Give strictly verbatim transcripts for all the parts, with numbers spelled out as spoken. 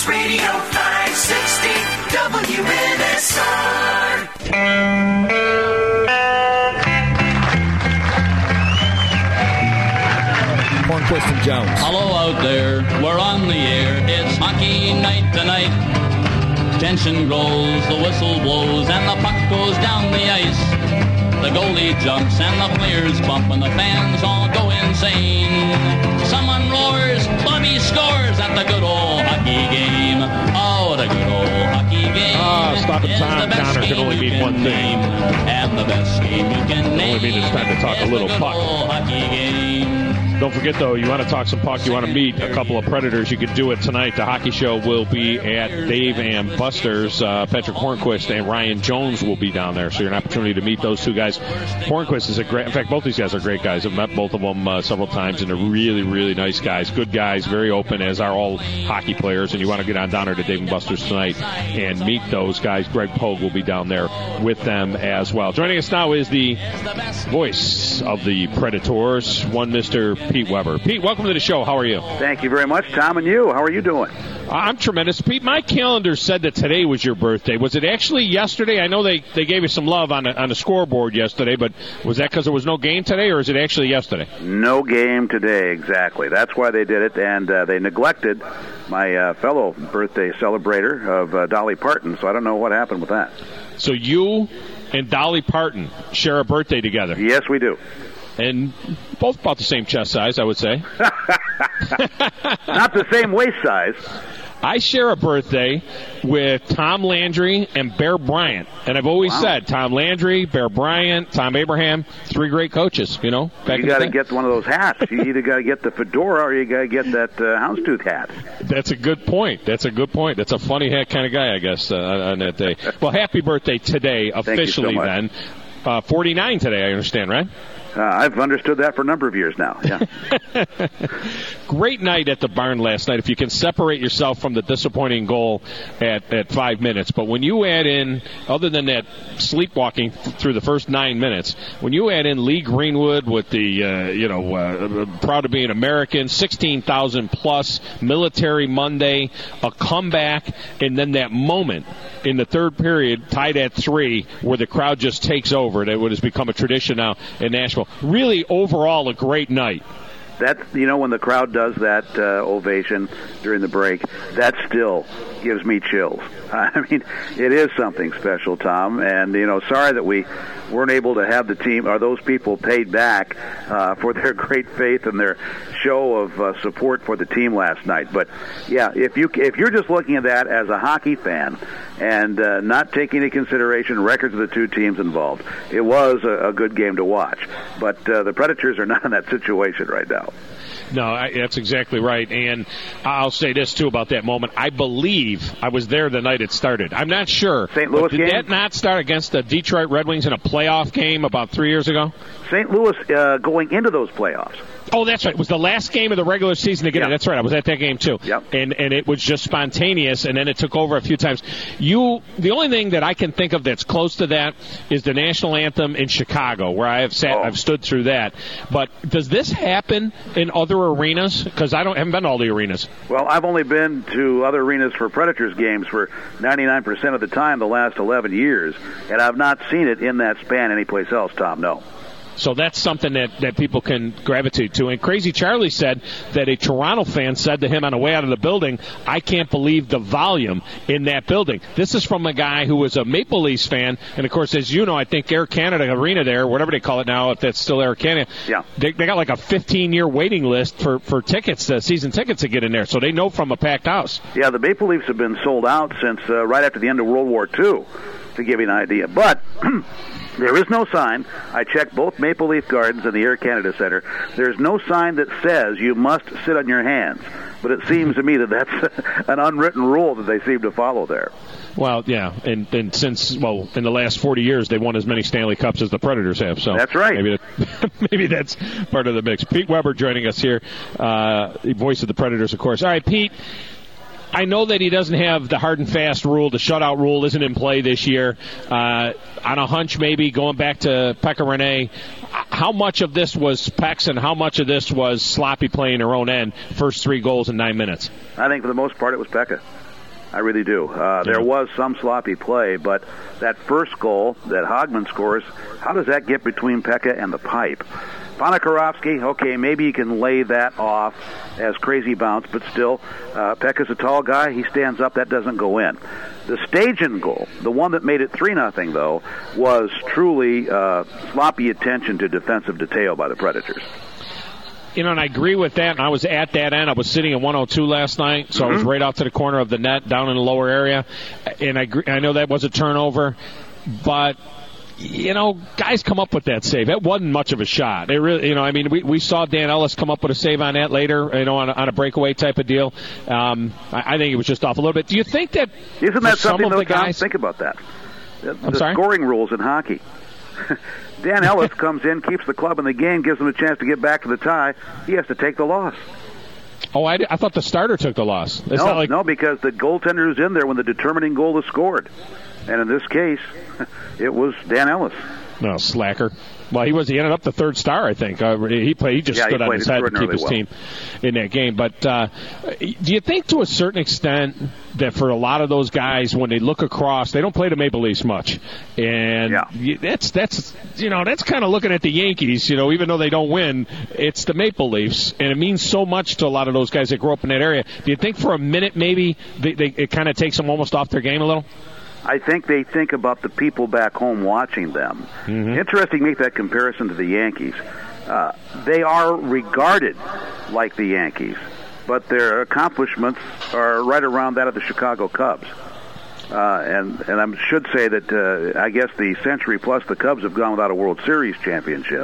News Radio five sixty W N S R. Hornquist and Jones. Hello out there, we're on the air. It's hockey night tonight. Tension grows, the whistle blows, and the puck goes down the ice. The goalie jumps and the players bump and the fans all go insane. Someone roars, Bobby scores at the good old hockey game. Oh, the good old hockey game. Ah, stop and time, Connor, can only mean one thing. And the best game you can name. Only mean it's time to talk a little puck. Hockey game. Don't forget, though, you want to talk some puck, you want to meet a couple of Predators, you can do it tonight. The hockey show will be at Dave and Buster's. Uh, Patrick Hornquist and Ryan Jones will be down there, so you're an opportunity to meet those two guys. Hornquist is a great, in fact, both these guys are great guys. I've met both of them uh, several times, and they're really, really nice guys. Good guys, very open, as are all hockey players, and you want to get on down there to Dave and Buster's tonight and meet those guys. Greg Pogue will be down there with them as well. Joining us now is the voice of the Predators, one Mister Pete Weber. Pete, welcome to the show. How are you? Thank you very much, Tom, and you. How are you doing? I'm tremendous. Pete, my calendar said that today was your birthday. Was it actually yesterday? I know they, they gave you some love on the, on the scoreboard yesterday, but was that because there was no game today, or is it actually yesterday? No game today, exactly. That's why they did it, and uh, they neglected my uh, fellow birthday celebrator of uh, Dolly Parton, so I don't know what happened with that. So you and Dolly Parton share a birthday together? Yes, we do. And both about the same chest size, I would say. Not the same waist size. I share a birthday with Tom Landry and Bear Bryant. And I've always wow. said Tom Landry, Bear Bryant, Tom Abraham, three great coaches, you know. Back you got to get one of those hats. You either got to get the fedora or you got to get that uh, houndstooth hat. That's a good point. That's a good point. That's a funny hat kind of guy, I guess, uh, on that day. Well, happy birthday today, officially so then. Uh, forty-nine today, I understand, right? Uh, I've understood that for a number of years now. Yeah. Great night at the barn last night. If you can separate yourself from the disappointing goal at, at five minutes. But when you add in, other than that sleepwalking through the first nine minutes, when you add in Lee Greenwood with the, uh, you know, uh, proud to be an American, sixteen thousand plus, Military Monday, a comeback, and then that moment in the third period, tied at three, where the crowd just takes over. That has become a tradition now in Nashville. Really, overall, a great night. That's, you know, when the crowd does that uh, ovation during the break, that still gives me chills. I mean, it is something special, Tom. And, you know, sorry that we weren't able to have the team or those people paid back uh, for their great faith and their show of uh, support for the team last night. But, yeah, if, you, if you're just looking at that as a hockey fan and uh, not taking into consideration records of the two teams involved, it was a, a good game to watch. But uh, the Predators are not in that situation right now. No, I, that's exactly right. And I'll say this, too, about that moment. I believe I was there the night it started. I'm not sure. Saint Louis did game? that not start against the Detroit Red Wings in a playoff game about three years ago? Saint Louis uh, going into those playoffs. Oh, that's right. It was the last game of the regular season to get yep. it. That's right. I was at that game, too. Yep. And and it was just spontaneous, and then it took over a few times. You, the only thing that I can think of that's close to that is the national anthem in Chicago, where I have sat, oh. I've stood through that. But does this happen in other arenas? Because I don't haven't been to all the arenas. Well, I've only been to other arenas for Predators games for ninety-nine percent of the time the last eleven years, and I've not seen it in that span anyplace else, Tom, no. So that's something that, that people can gravitate to. And Crazy Charlie said that a Toronto fan said to him on the way out of the building, I can't believe the volume in that building. This is from a guy who was a Maple Leafs fan. And, of course, as you know, I think Air Canada Arena there, whatever they call it now, if that's still Air Canada, yeah. they, they got like a fifteen-year waiting list for, for tickets, uh, season tickets to get in there. So they know from a packed house. Yeah, the Maple Leafs have been sold out since uh, right after the end of World War Two, to give you an idea. But there is no sign. I checked both Maple Leaf Gardens and the Air Canada Center. There's no sign that says you must sit on your hands. But it seems to me that that's an unwritten rule that they seem to follow there. Well, yeah, and, and since, well, in the last forty years, they won as many Stanley Cups as the Predators have. So that's right. Maybe, that, maybe that's part of the mix. Pete Weber joining us here, uh, the voice of the Predators, of course. All right, Pete. I know that he doesn't have the hard and fast rule. The shutout rule isn't in play this year. Uh, on a hunch, maybe, going back to Pekka Rinne, how much of this was Pecs and how much of this was sloppy playing their own end, first three goals in nine minutes? I think for the most part it was Pekka. I really do. Uh, there was some sloppy play, but that first goal that Hogman scores, how does that get between Pekka and the pipe? Ponikarovsky, okay, maybe you can lay that off as crazy bounce, but still, uh, Pekka's a tall guy. He stands up. That doesn't go in. The Stajan goal, the one that made it three nothing, though, was truly uh, sloppy attention to defensive detail by the Predators. You know, and I agree with that. And I was at that end. I was sitting at one oh two last night, so mm-hmm. I was right out to the corner of the net, down in the lower area. And I, agree, I know that was a turnover, but you know, guys come up with that save. That wasn't much of a shot. It really, you know, I mean, we, we saw Dan Ellis come up with a save on that later, you know, on a, on a breakaway type of deal. Um, I, I think it was just off a little bit. Do you think that? Isn't that something some of though, the guys? Think about that. The, I'm the sorry? Scoring rules in hockey. Dan Ellis comes in, keeps the club in the game, gives them a chance to get back to the tie. He has to take the loss. Oh, I, I thought the starter took the loss. It's no, not like... no, because the goaltender is in there when the determining goal is scored. And in this case, it was Dan Ellis. No, slacker. Well, he was. He ended up the third star, I think. Uh, he played. He just yeah, stood he on his head to keep his well. team in that game. But uh, do you think, to a certain extent, that for a lot of those guys, when they look across, they don't play the Maple Leafs much, and yeah. that's that's you know that's kind of looking at the Yankees. You know, even though they don't win, it's the Maple Leafs, and it means so much to a lot of those guys that grew up in that area. Do you think for a minute maybe they, they, it kind of takes them almost off their game a little? I think they think about the people back home watching them. Mm-hmm. Interesting to make that comparison to the Yankees. Uh, they are regarded like the Yankees, but their accomplishments are right around that of the Chicago Cubs. Uh, and and I should say that uh, I guess the century plus the Cubs have gone without a World Series championship.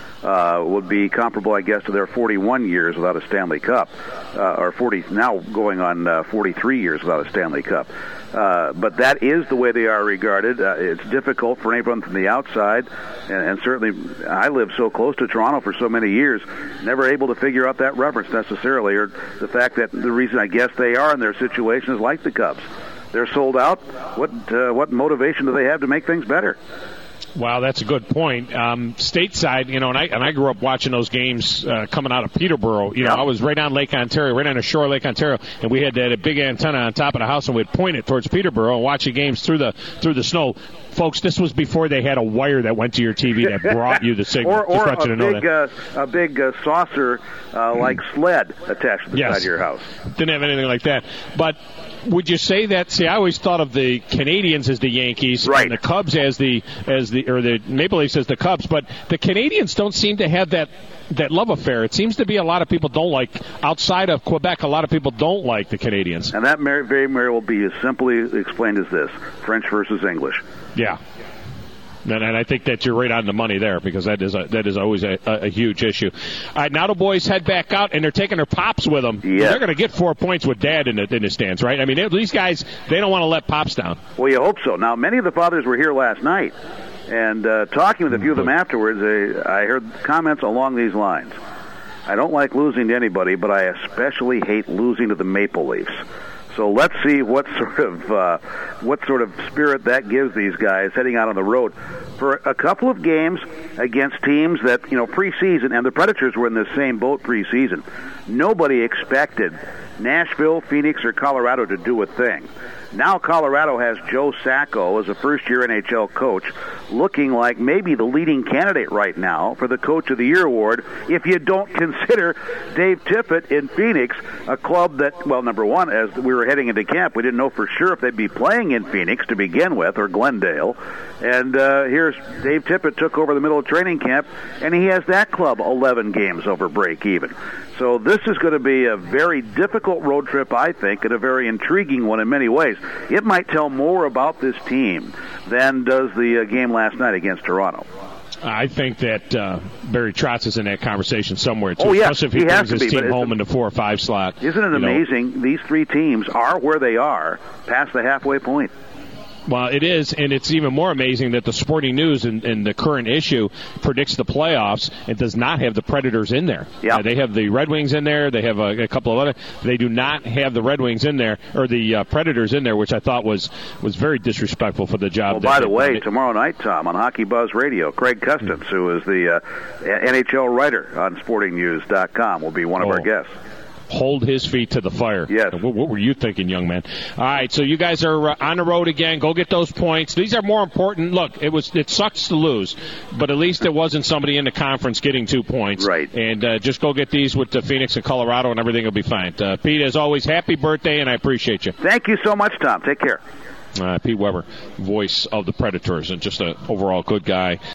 Uh, would be comparable, I guess, to their forty-one years without a Stanley Cup, uh, or forty now going on uh, forty-three years without a Stanley Cup. Uh, but that is the way they are regarded. Uh, it's difficult for anyone from the outside, and, and certainly I lived so close to Toronto for so many years, never able to figure out that reference necessarily, or the fact that the reason I guess they are in their situation is like the Cubs. They're sold out. What uh, what motivation do they have to make things better? Wow, that's a good point. Um, stateside, you know, and I and I grew up watching those games uh, coming out of Peterborough. You know, yeah. I was right on Lake Ontario, right on the shore of Lake Ontario, and we had that a big antenna on top of the house, and we'd point it towards Peterborough and watch the games through the through the snow. Folks, this was before they had a wire that went to your T V that brought you the signal. or or Just want you a, to know big, that. uh, a big uh, saucer uh, like sled attached to the yes. side of your house. Didn't have anything like that. But would you say that? See, I always thought of the Canadians as the Yankees, right. and the Cubs as the as the or the Maple Leafs as the Cubs. But the Canadians don't seem to have that that love affair. It seems to be a lot of people don't like outside of Quebec. A lot of people don't like the Canadians, and that may, very may will be as simply explained as this: French versus English. Yeah. And, and I think that you're right on the money there, because that is a, that is always a, a, a huge issue. All right, now the boys head back out, and they're taking their pops with them. Yes. They're going to get four points with Dad in the, in the stands, right? I mean, they, these guys, they don't want to let Pops down. Well, you hope so. Now, many of the fathers were here last night, and uh, talking with a few of them afterwards, they, I heard comments along these lines. I don't like losing to anybody, but I especially hate losing to the Maple Leafs. So let's see what sort of uh, what sort of spirit that gives these guys heading out on the road for a couple of games against teams that, you know, preseason, and the Predators were in the same boat preseason. Nobody expected Nashville, Phoenix, or Colorado to do a thing. Now Colorado has Joe Sacco as a first-year N H L coach, looking like maybe the leading candidate right now for the Coach of the Year award, if you don't consider Dave Tippett in Phoenix, a club that, well, number one, as we were heading into camp, we didn't know for sure if they'd be playing in Phoenix to begin with, or Glendale. And uh, here's Dave Tippett took over the middle of training camp, and he has that club eleven games over break even. So this is going to be a very difficult road trip, I think, and a very intriguing one in many ways. It might tell more about this team than does the uh, game last night against Toronto. I think that uh, Barry Trotz is in that conversation somewhere, too, oh, yeah. especially if he, he brings his be, team home in the four or five slot. Isn't it amazing? Know. These three teams are where they are, past the halfway point. Well, it is, and it's even more amazing that the Sporting News in, in the current issue predicts the playoffs and does not have the Predators in there. Yeah. Uh, they have the Red Wings in there. They have a, a couple of other. They do not have the Red Wings in there, or the uh, Predators in there, which I thought was, was very disrespectful for the job. Well, that by the they, way, they, tomorrow night, Tom, on Hockey Buzz Radio, Craig Custance, mm-hmm. who is the uh, N H L writer on sporting news dot com, will be one of oh. our guests. hold his feet to the fire. Yes. What, what were you thinking, young man? All right, so you guys are uh, on the road again. Go get those points. These are more important. Look, it was it sucks to lose, but at least it wasn't somebody in the conference getting two points. Right. And uh, just go get these with uh, Phoenix and Colorado, and everything will be fine. Uh, Pete, as always, happy birthday, and I appreciate you. Thank you so much, Tom. Take care. Uh, Pete Weber, voice of the Predators, and just an overall good guy.